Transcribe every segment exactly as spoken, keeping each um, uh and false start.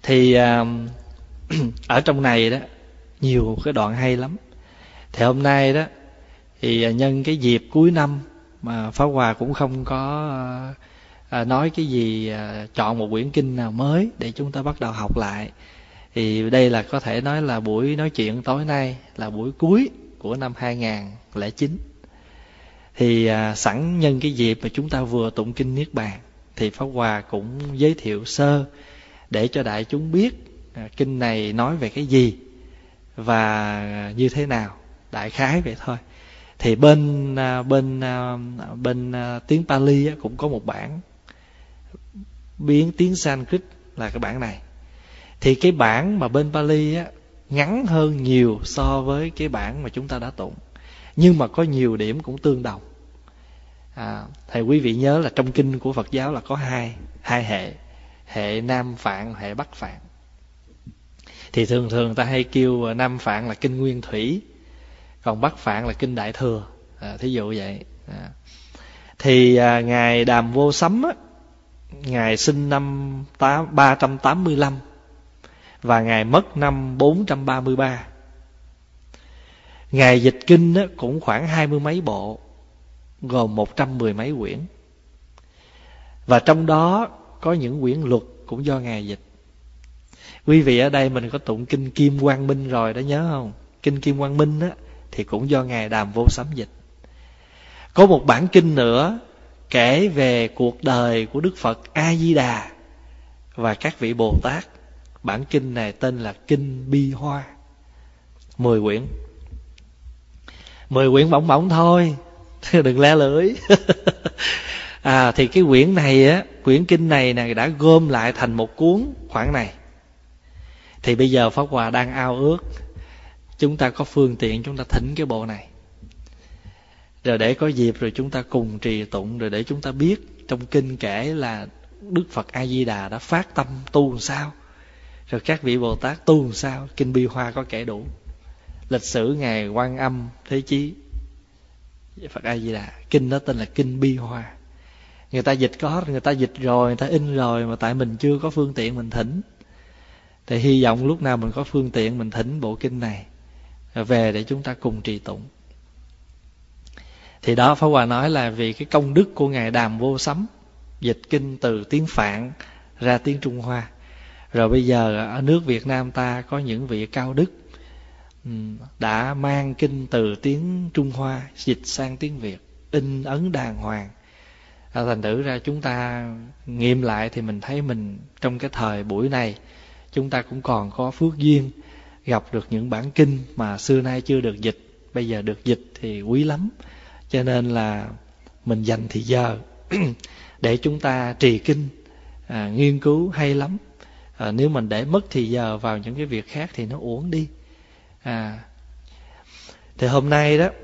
Thì à, ở trong này đó nhiều cái đoạn hay lắm. Thì hôm nay đó thì nhân cái dịp cuối năm mà Pháp Hòa cũng không có à, nói cái gì à, chọn một quyển kinh nào mới để chúng ta bắt đầu học lại. Thì đây là có thể nói là buổi nói chuyện tối nay là buổi cuối của năm hai nghìn lẻ chín. Thì à, sẵn nhân cái dịp mà chúng ta vừa tụng kinh Niết Bàn thì Pháp Hòa cũng giới thiệu sơ để cho đại chúng biết à, kinh này nói về cái gì và như thế nào, đại khái vậy thôi. Thì bên à, bên à, bên à, tiếng Pali á, cũng có một bản biến tiếng Sanskrit là cái bản này. Thì cái bản mà bên Pali á, ngắn hơn nhiều so với cái bản mà chúng ta đã tụng, nhưng mà có nhiều điểm cũng tương đồng. À, thầy quý vị nhớ là trong kinh của Phật giáo là có hai hai hệ, hệ Nam Phạn, hệ Bắc Phạn. Thì thường thường ta hay kêu Nam Phạn là kinh Nguyên Thủy, còn Bắc Phạn là kinh Đại Thừa. À, thí dụ vậy. À. Thì à, ngài Đàm Vô Sấm á, ngài sinh năm ba trăm tám mươi lăm và ngài mất năm bốn trăm ba mươi ba. Ngài dịch kinh á, cũng khoảng hai mươi mấy bộ, gồm một trăm mười mấy quyển. Và trong đó có những quyển luật cũng do ngài dịch. Quý vị ở đây mình có tụng kinh Kim Quang Minh rồi đó, nhớ không? Kinh Kim Quang Minh á, thì cũng do ngài Đàm Vô Sấm dịch. Có một bản kinh nữa kể về cuộc đời của Đức Phật A Di Đà và các vị Bồ Tát. Bản kinh này tên là Kinh Bi Hoa. Mười quyển. Mười quyển bỏng bỏng thôi, đừng le lưỡi. À, thì cái quyển này á, quyển kinh này này đã gom lại thành một cuốn khoảng này. Thì bây giờ Pháp Hòa đang ao ước chúng ta có phương tiện chúng ta thỉnh cái bộ này, rồi để có dịp rồi chúng ta cùng trì tụng, rồi để chúng ta biết trong kinh kể là Đức Phật A Di Đà đã phát tâm tu làm sao, rồi các vị Bồ Tát tu làm sao. Kinh Bi Hoa có kể đủ lịch sử ngài Quan Âm Thế Chí Phật A Di Đà. Kinh đó tên là Kinh Bi Hoa. Người ta dịch có, người ta dịch rồi, người ta in rồi, mà tại mình chưa có phương tiện mình thỉnh. Thì hy vọng lúc nào mình có phương tiện mình thỉnh bộ kinh này về để chúng ta cùng trì tụng. Thì đó, Pháp Hòa nói là vì cái công đức của ngài Đàm Vô Sấm dịch kinh từ tiếng Phạn ra tiếng Trung Hoa. Rồi bây giờ ở nước Việt Nam ta có những vị cao đức đã mang kinh từ tiếng Trung Hoa dịch sang tiếng Việt, in ấn đàng hoàng. À, thành thử ra chúng ta nghiệm lại thì mình thấy mình trong cái thời buổi này chúng ta cũng còn có phước duyên gặp được những bản kinh mà xưa nay chưa được dịch, bây giờ được dịch thì quý lắm. Cho nên là mình dành thì giờ để chúng ta trì kinh, à, nghiên cứu hay lắm. À, nếu mình để mất thì giờ vào những cái việc khác thì nó uổng đi. À, thì hôm nay đó,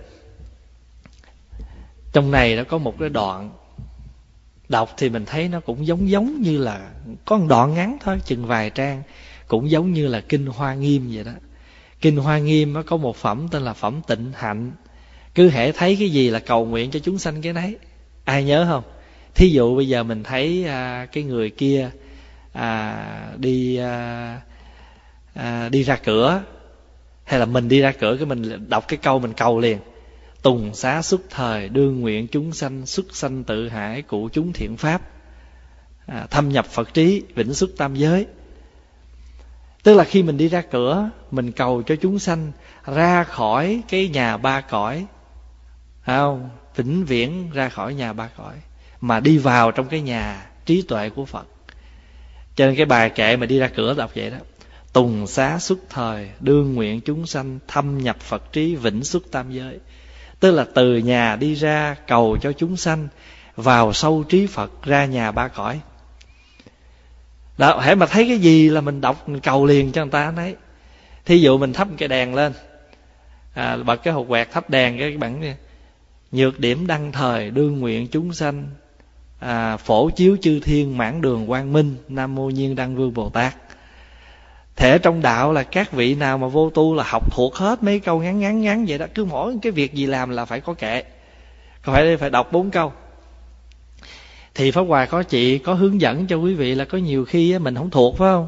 trong này nó có một cái đoạn đọc thì mình thấy nó cũng giống giống như là có một đoạn ngắn thôi, chừng vài trang, cũng giống như là kinh Hoa Nghiêm vậy đó. Kinh Hoa Nghiêm nó có một phẩm tên là phẩm Tịnh Hạnh. Cứ hễ thấy cái gì là cầu nguyện cho chúng sanh cái nấy. Ai nhớ không? Thí dụ bây giờ mình thấy à, cái người kia à, đi à, à, đi ra cửa, hay là mình đi ra cửa, cái mình đọc cái câu mình cầu liền: tùng xá xuất thời, đương nguyện chúng sanh xuất sanh tự hải, cụ chúng thiện pháp, à, thâm nhập Phật trí, vĩnh xuất tam giới. Tức là khi mình đi ra cửa, mình cầu cho chúng sanh ra khỏi cái nhà ba cõi, không? Vĩnh viễn ra khỏi nhà ba cõi, mà đi vào trong cái nhà trí tuệ của Phật. Cho nên cái bài kệ mà đi ra cửa đọc vậy đó: tùng xá xuất thời, đương nguyện chúng sanh thâm nhập Phật trí, vĩnh xuất tam giới. Tức là từ nhà đi ra cầu cho chúng sanh vào sâu trí Phật, ra nhà ba cõi. Đó, hễ mà thấy cái gì là mình đọc, mình cầu liền cho người ta nấy. Thí dụ mình thắp cái đèn lên, à, bật cái hộp quẹt thắp đèn, cái bản này: nhược điểm đăng thời, đương nguyện chúng sanh à, phổ chiếu chư thiên, mãn đường quang minh, Nam Mô Nhiên Đăng Vương Bồ Tát. Thể trong đạo là các vị nào mà vô tu là học thuộc hết mấy câu ngắn ngắn ngắn vậy đó. Cứ mỗi cái việc gì làm là phải có kệ, không phải phải đọc bốn câu. Thì Pháp Hòa có chị có hướng dẫn cho quý vị là có nhiều khi mình không thuộc, phải không?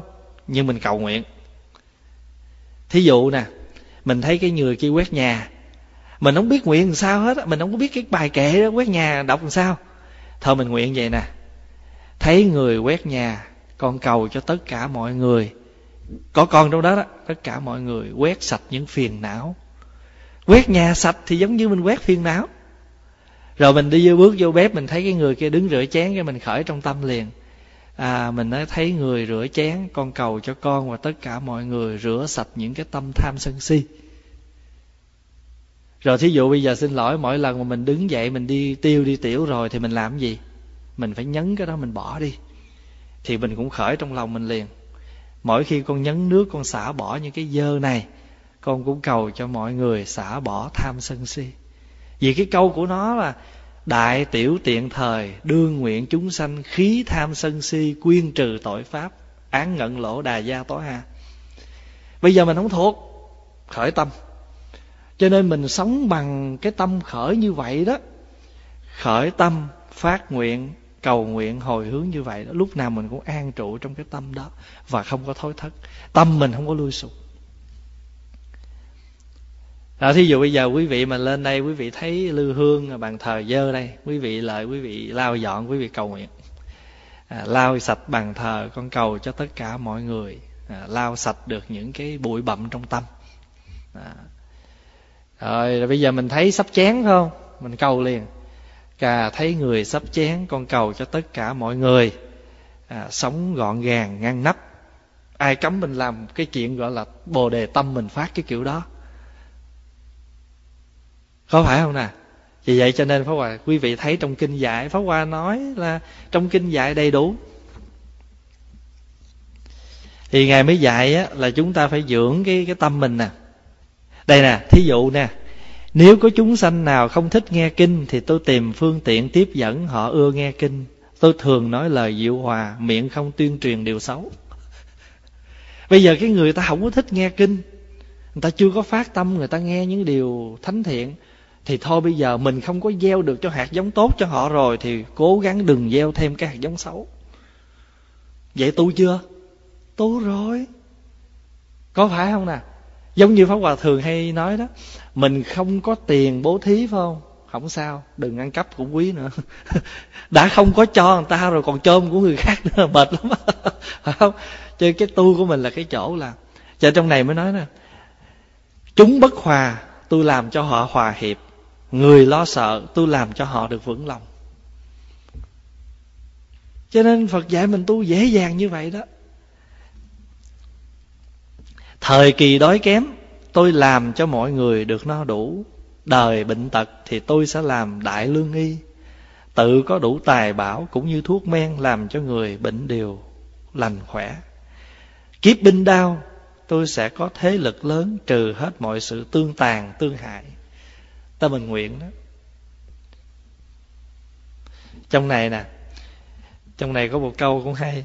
nhưng mình cầu nguyện. Thí dụ nè, mình thấy cái người kia quét nhà, mình không biết nguyện làm sao hết á, mình không có biết cái bài kệ đó quét nhà đọc làm sao. Thôi mình nguyện vậy nè: thấy người quét nhà, con cầu cho tất cả mọi người, có con trong đó đó, tất cả mọi người quét sạch những phiền não. Quét nhà sạch thì giống như mình quét phiền não. Rồi mình đi vô, bước vô bếp, mình thấy cái người kia đứng rửa chén, cái mình khởi trong tâm liền: à, mình nói thấy người rửa chén, con cầu cho con và tất cả mọi người rửa sạch những cái tâm tham sân si. Rồi thí dụ bây giờ xin lỗi, mỗi lần mà mình đứng dậy mình đi tiêu đi tiểu rồi thì mình làm gì? Mình phải nhấn cái đó mình bỏ đi. Thì mình cũng khởi trong lòng mình liền: mỗi khi con nhấn nước, con xả bỏ những cái dơ này, con cũng cầu cho mọi người xả bỏ tham sân si. Vì cái câu của nó là: đại tiểu tiện thời, đương nguyện chúng sanh khí tham sân si, quyên trừ tội pháp, án ngận lỗ đà gia tối ha. Bây giờ mình không thuộc, khởi tâm. Cho nên mình sống bằng cái tâm khởi như vậy đó. Khởi tâm, phát nguyện, cầu nguyện, hồi hướng như vậy đó, lúc nào mình cũng an trụ trong cái tâm đó và không có thối thất. Tâm mình không có lui sụp. À, thí dụ bây giờ quý vị mà lên đây, quý vị thấy lư hương bàn thờ dơ đây, quý vị lại quý vị lau dọn, quý vị cầu nguyện: à, lau sạch bàn thờ, con cầu cho tất cả mọi người à, lau sạch được những cái bụi bặm trong tâm. à. Rồi, rồi bây giờ mình thấy sắp chén phải không? Mình cầu liền: Cà thấy người sắp chén, con cầu cho tất cả mọi người à, sống gọn gàng, ngăn nắp. Ai cấm mình làm cái chuyện gọi là bồ đề tâm mình phát cái kiểu đó? Có phải không nè? Vì vậy cho nên Pháp Hòa, quý vị thấy trong kinh dạy, Pháp Hòa nói là trong kinh dạy đầy đủ. Thì Ngài mới dạy á, là chúng ta phải dưỡng cái, cái tâm mình nè. Đây nè, thí dụ nè: nếu có chúng sanh nào không thích nghe kinh thì tôi tìm phương tiện tiếp dẫn họ ưa nghe kinh. Tôi thường nói lời dịu hòa, miệng không tuyên truyền điều xấu. Bây giờ cái người ta không có thích nghe kinh, người ta chưa có phát tâm, người ta nghe những điều thánh thiện, thì thôi bây giờ mình không có gieo được cho hạt giống tốt cho họ rồi, thì cố gắng đừng gieo thêm cái hạt giống xấu. Vậy tu chưa? Tu rồi. Có phải không nè? Giống như Pháp Hòa thường hay nói đó: mình không có tiền bố thí phải không? Không sao, đừng ăn cắp cũng quý nữa. Đã không có cho người ta rồi còn chôm của người khác nữa, mệt lắm. Phải không? Chứ cái tu của mình là cái chỗ là, cho trong này mới nói nè: chúng bất hòa, tôi làm cho họ hòa hiệp. Người lo sợ, tôi làm cho họ được vững lòng. Cho nên Phật dạy mình tu dễ dàng như vậy đó. Thời kỳ đói kém, tôi làm cho mọi người được no đủ. Đời bệnh tật thì tôi sẽ làm đại lương y. Tự có đủ tài bảo cũng như thuốc men, làm cho người bệnh đều lành khỏe. Kiếp binh đao, tôi sẽ có thế lực lớn, trừ hết mọi sự tương tàn, tương hại. Ta mình nguyện đó. Trong này nè, trong này có một câu cũng hay: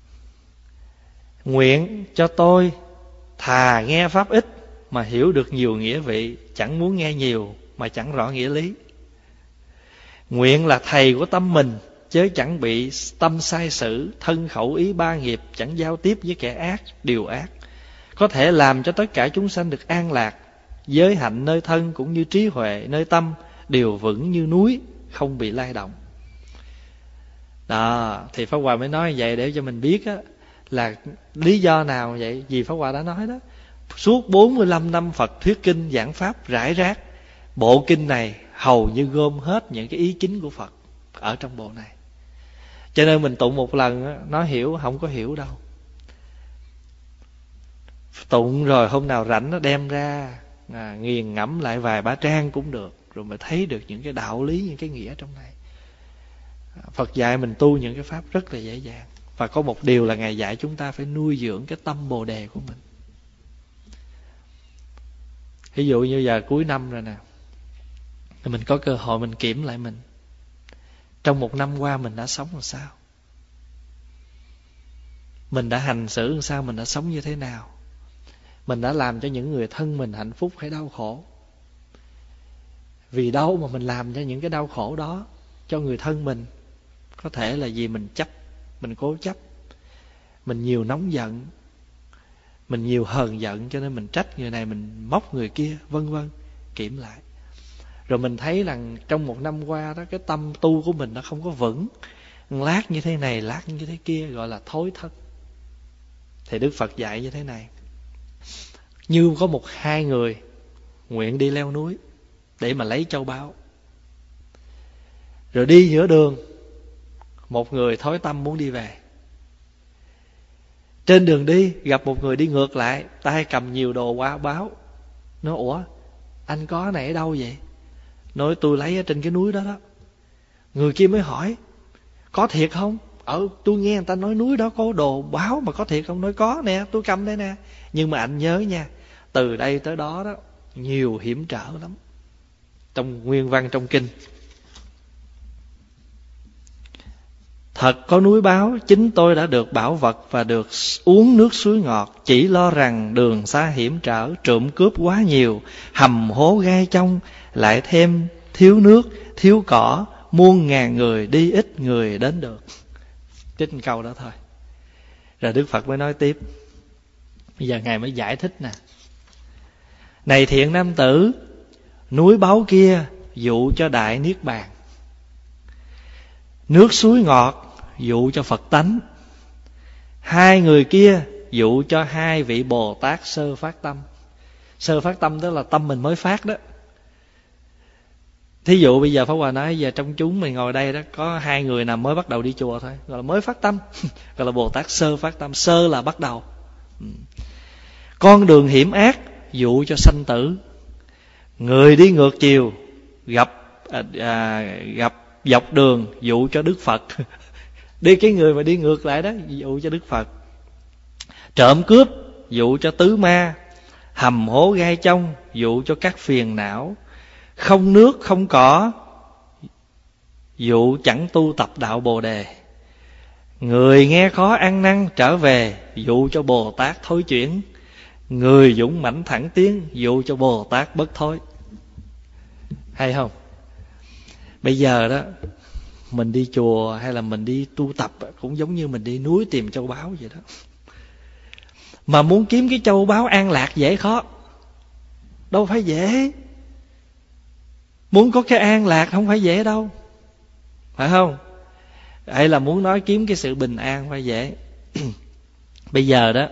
nguyện cho tôi thà nghe pháp ít mà hiểu được nhiều nghĩa vị, chẳng muốn nghe nhiều mà chẳng rõ nghĩa lý. Nguyện là thầy của tâm mình, chớ chẳng bị tâm sai sử, thân khẩu ý ba nghiệp, chẳng giao tiếp với kẻ ác, điều ác. Có thể làm cho tất cả chúng sanh được an lạc, giới hạnh nơi thân cũng như trí huệ nơi tâm đều vững như núi, không bị lay động. Đó, thì Pháp Hòa mới nói vậy để cho mình biết á, là lý do nào vậy. Vì Pháp Hòa đã nói đó, suốt bốn mươi lăm năm Phật thuyết kinh giảng pháp rải rác, bộ kinh này hầu như gom hết những cái ý chính của Phật ở trong bộ này. Cho nên mình tụng một lần á, nó hiểu không có hiểu đâu. Tụng rồi hôm nào rảnh nó đem ra à, nghiền ngẫm lại vài ba trang cũng được, rồi mới thấy được những cái đạo lý, những cái nghĩa trong này. Phật dạy mình tu những cái pháp rất là dễ dàng. Và có một điều là Ngài dạy chúng ta phải nuôi dưỡng cái tâm bồ đề của mình. Ví dụ như giờ cuối năm rồi nè, thì mình có cơ hội mình kiểm lại mình. Trong một năm qua mình đã sống làm sao? Mình đã hành xử làm sao? Mình đã sống như thế nào? Mình đã làm cho những người thân mình hạnh phúc hay đau khổ? Vì đâu mà mình làm cho những cái đau khổ đó cho người thân mình? Có thể là vì mình chấp, mình cố chấp, mình nhiều nóng giận, Mình nhiều hờn giận cho nên mình trách người này, mình móc người kia, vân vân. Kiểm lại. Rồi mình thấy rằng trong một năm qua đó, cái tâm tu của mình nó không có vững. Lát như thế này, lát như thế kia, gọi là thối thất. Thì Đức Phật dạy như thế này. Như có một hai người nguyện đi leo núi để mà lấy châu báu. Rồi đi giữa đường, một người thối tâm muốn đi về. Trên đường đi gặp một người đi ngược lại, tay cầm nhiều đồ quá báo. Nói ủa, anh có này ở đâu vậy? Nói tôi lấy ở trên cái núi đó đó. Người kia mới hỏi, có thiệt không? Ờ, tôi nghe người ta nói núi đó có đồ báo mà có thiệt không? Nói có nè, tôi cầm đây nè. Nhưng mà anh nhớ nha, từ đây tới đó đó nhiều hiểm trở lắm. Trong nguyên văn trong kinh, thật có núi báo, chính tôi đã được bảo vật và được uống nước suối ngọt. Chỉ lo rằng đường xa hiểm trở, trộm cướp quá nhiều, hầm hố gai trong, lại thêm thiếu nước, thiếu cỏ, muôn ngàn người đi ít người đến được. Trích một câu đó thôi. Rồi Đức Phật mới nói tiếp. Bây giờ Ngài mới giải thích nè. Này thiện nam tử, núi báu kia dụ cho đại niết bàn, nước suối ngọt dụ cho Phật tánh, hai người kia dụ cho hai vị Bồ Tát sơ phát tâm. Sơ phát tâm tức là tâm mình mới phát đó. Thí dụ bây giờ Pháp Hòa nói, giờ trong chúng mình ngồi đây đó, có hai người nào mới bắt đầu đi chùa thôi, gọi là mới phát tâm, gọi là Bồ Tát sơ phát tâm. Sơ là bắt đầu. Con đường hiểm ác dụ cho sanh tử, người đi ngược chiều gặp à, à, gặp dọc đường dụ cho Đức Phật. Đi cái người mà đi ngược lại đó dụ cho Đức Phật. Trộm cướp dụ cho tứ ma, hầm hố gai trong dụ cho các phiền não, không nước không cỏ dụ chẳng tu tập đạo Bồ Đề, người nghe khó ăn năn trở về dụ cho Bồ Tát thối chuyển, người dũng mãnh thẳng tiến dụ cho Bồ Tát bất thối. Hay không? Bây giờ đó mình đi chùa hay là mình đi tu tập cũng giống như mình đi núi tìm châu báu vậy đó. Mà muốn kiếm cái châu báu an lạc dễ khó? Đâu phải dễ. Muốn có cái an lạc không phải dễ đâu, phải không? Hay là muốn nói kiếm cái sự bình an phải dễ. Bây giờ đó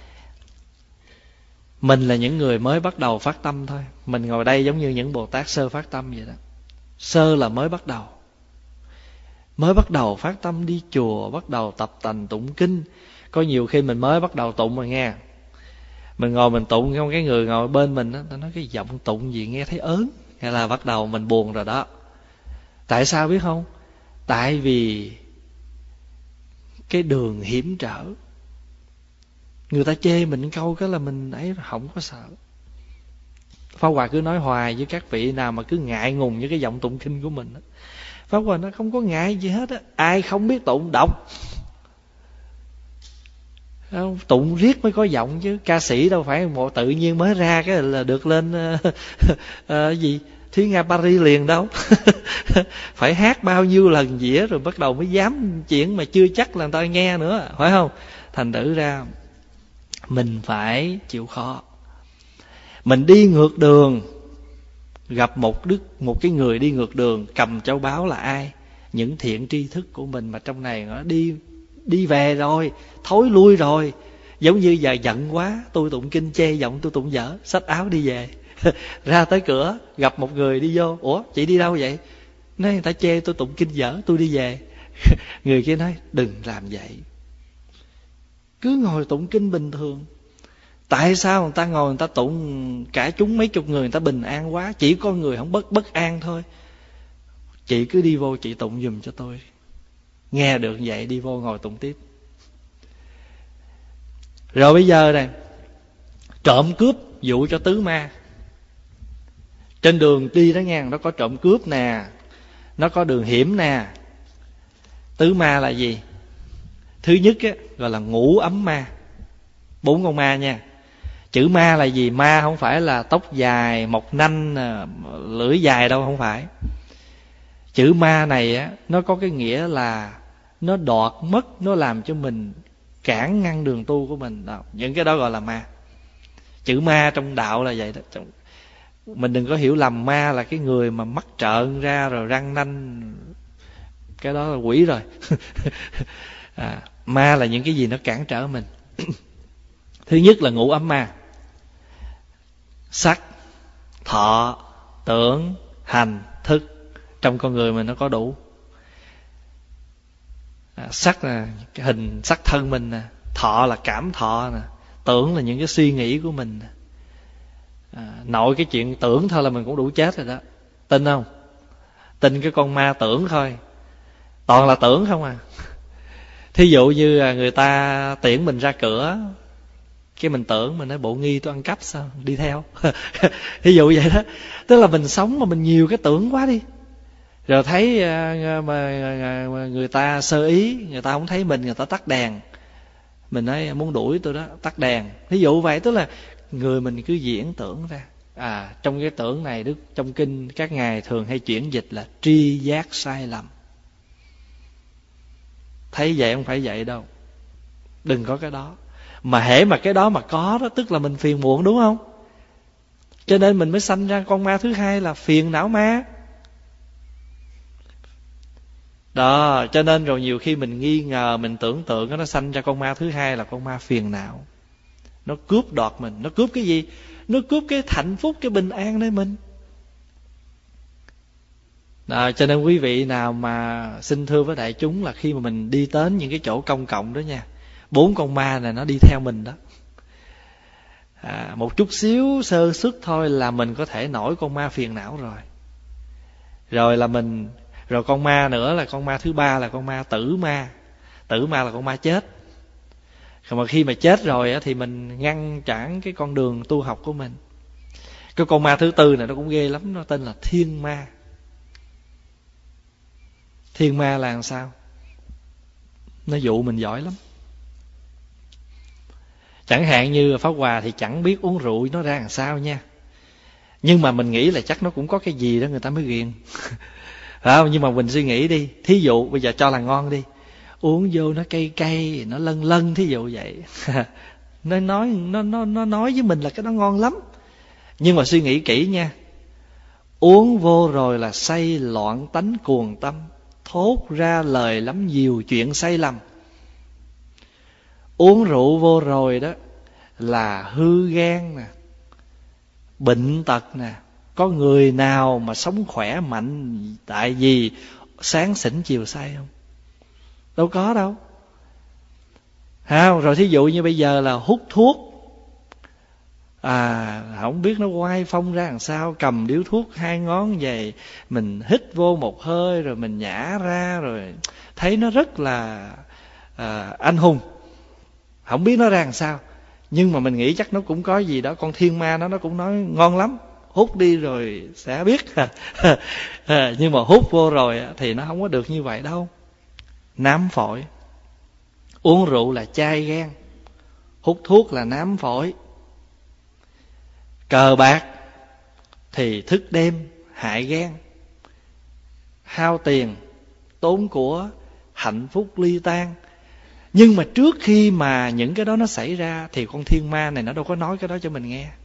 mình là những người mới bắt đầu phát tâm thôi. Mình ngồi đây giống như những Bồ Tát sơ phát tâm vậy đó. Sơ là mới bắt đầu. Mới bắt đầu phát tâm đi chùa, bắt đầu tập tành tụng kinh. Có nhiều khi mình mới bắt đầu tụng rồi nghe, mình ngồi mình tụng, không cái người ngồi bên mình đó, ta nói cái giọng tụng gì nghe thấy ớn, hay là bắt đầu mình buồn rồi đó. Tại sao biết không? Tại vì cái đường hiểm trở. Người ta chê mình câu cái là mình ấy không có sợ. Pháp Hòa cứ nói hoài với các vị nào mà cứ ngại ngùng với cái giọng tụng kinh của mình đó. Pháp Hòa nó không có ngại gì hết á. Ai không biết tụng đọc, không, tụng riết mới có giọng chứ. Ca sĩ đâu phải một tự nhiên mới ra cái là được lên uh, uh, gì Thúy Nga Paris liền đâu. Phải hát bao nhiêu lần dĩa rồi bắt đầu mới dám chuyện mà chưa chắc là người ta nghe nữa, phải không? Thành thử ra mình phải chịu khó. Mình đi ngược đường, gặp một đức một cái người đi ngược đường cầm châu báu là ai? Những thiện tri thức của mình mà trong này nó đi đi về rồi, thối lui rồi. Giống như giờ giận quá, tôi tụng kinh chê giọng tôi tụng dở, xách áo đi về. Ra tới cửa gặp một người đi vô, ủa chị đi đâu vậy? Nói người ta chê tôi tụng kinh dở, tôi đi về. Người kia nói đừng làm vậy, cứ ngồi tụng kinh bình thường. Tại sao người ta ngồi người ta tụng cả chúng mấy chục người, người ta bình an quá, chỉ có người không bất bất an thôi. Chị cứ đi vô chị tụng giùm cho tôi. Nghe được vậy đi vô ngồi tụng tiếp. Rồi bây giờ này, trộm cướp dụ cho tứ ma. Trên đường đi đó nha, nó có trộm cướp nè, nó có đường hiểm nè. Tứ ma là gì? Thứ nhất á, gọi là ngũ ấm ma. Bốn con ma nha. Chữ ma là gì? Ma không phải là tóc dài, mọc nanh, lưỡi dài đâu, không phải. Chữ ma này á, nó có cái nghĩa là nó đoạt mất, nó làm cho mình cản ngăn đường tu của mình đó. Những cái đó gọi là ma. Chữ ma trong đạo là vậy đó. Mình đừng có hiểu lầm ma là cái người mà mắt trợn ra rồi răng nanh, cái đó là quỷ rồi. à, ma là những cái gì nó cản trở mình. Thứ nhất là ngũ ấm ma: sắc, thọ, tưởng, hành, thức. Trong con người mình nó có đủ. à, Sắc là cái hình sắc thân mình nè, thọ là cảm thọ nè, tưởng là những cái suy nghĩ của mình nè. À, nội cái chuyện tưởng thôi là mình cũng đủ chết rồi đó. Tin không? Tin cái con ma tưởng thôi, toàn là tưởng không à. Thí dụ như người ta tiễn mình ra cửa, cái mình tưởng mình nói bộ nghi tôi ăn cắp sao đi theo. Thí dụ vậy đó. Tức là mình sống mà mình nhiều cái tưởng quá đi. Rồi thấy mà người ta sơ ý, người ta không thấy mình, người ta tắt đèn, mình nói muốn đuổi tôi đó, tắt đèn. Thí dụ vậy. Tức là người mình cứ diễn tưởng ra. À, trong cái tưởng này Đức trong kinh các ngài thường hay chuyển dịch là tri giác sai lầm. Thấy vậy không phải vậy đâu. Đừng có cái đó. Mà hễ mà cái đó mà có đó, tức là mình phiền muộn, đúng không? Cho nên mình mới sanh ra con ma thứ hai là phiền não ma. Đó, cho nên rồi nhiều khi mình nghi ngờ, mình tưởng tượng nó sanh ra con ma thứ hai là con ma phiền não. Nó cướp đoạt mình. Nó cướp cái gì? Nó cướp cái hạnh phúc, cái bình an nơi mình. Đó, cho nên quý vị nào mà xin thưa với đại chúng là khi mà mình đi đến những cái chỗ công cộng đó nha, bốn con ma này nó đi theo mình đó. À, một chút xíu sơ suất thôi là mình có thể nổi con ma phiền não rồi. Rồi là mình, rồi con ma nữa là con ma thứ ba là con ma tử ma. Tử ma là con ma chết. Mà khi mà chết rồi thì mình ngăn cản cái con đường tu học của mình. Cái con ma thứ tư này nó cũng ghê lắm, nó tên là thiên ma. Thiên ma là làm sao? Nó dụ mình giỏi lắm. Chẳng hạn như Pháp Hòa thì chẳng biết uống rượu nó ra làm sao nha, nhưng mà mình nghĩ là chắc nó cũng có cái gì đó người ta mới ghiền. Không, nhưng mà mình suy nghĩ đi. Thí dụ bây giờ cho là ngon đi, uống vô nó cay cay, nó lân lân, thí dụ vậy. Nó nói nó nó nó nói với mình là cái đó ngon lắm. Nhưng mà suy nghĩ kỹ nha, uống vô rồi là say loạn tánh cuồng tâm, thốt ra lời lắm nhiều chuyện sai lầm. Uống rượu vô rồi đó là hư gan nè, bệnh tật nè. Có người nào mà sống khỏe mạnh tại vì sáng xỉn chiều say không? Đâu có đâu. Ha, rồi thí dụ như bây giờ là hút thuốc, à không biết nó oai phong ra làm sao, cầm điếu thuốc hai ngón vậy, mình hít vô một hơi rồi mình nhả ra, rồi thấy nó rất là à, anh hùng. Không biết nó ra làm sao, nhưng mà mình nghĩ chắc nó cũng có gì đó. Con thiên ma nó nó cũng nói ngon lắm, hút đi rồi sẽ biết. Nhưng mà hút vô rồi thì nó không có được như vậy đâu. Nám phổi. Uống rượu là chai gan, hút thuốc là nám phổi. Cờ bạc thì thức đêm hại gan, hao tiền tốn của, hạnh phúc ly tan. Nhưng mà trước khi mà những cái đó nó xảy ra thì con thiên ma này nó đâu có nói cái đó cho mình nghe.